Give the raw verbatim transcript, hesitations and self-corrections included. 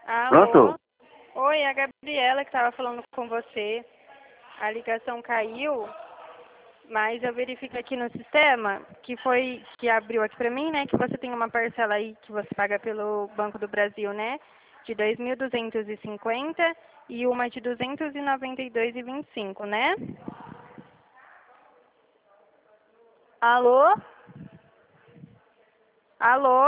Alô? Pronto? Oi, é a Gabriela que estava falando com você. A ligação caiu, mas eu verifico aqui no sistema que foi que abriu aqui para mim, né? Que você tem uma parcela aí que você paga pelo Banco do Brasil, né? De dois mil duzentos e cinquenta e uma de duzentos e noventa e dois e vinte e cinco, né? Alô? Alô?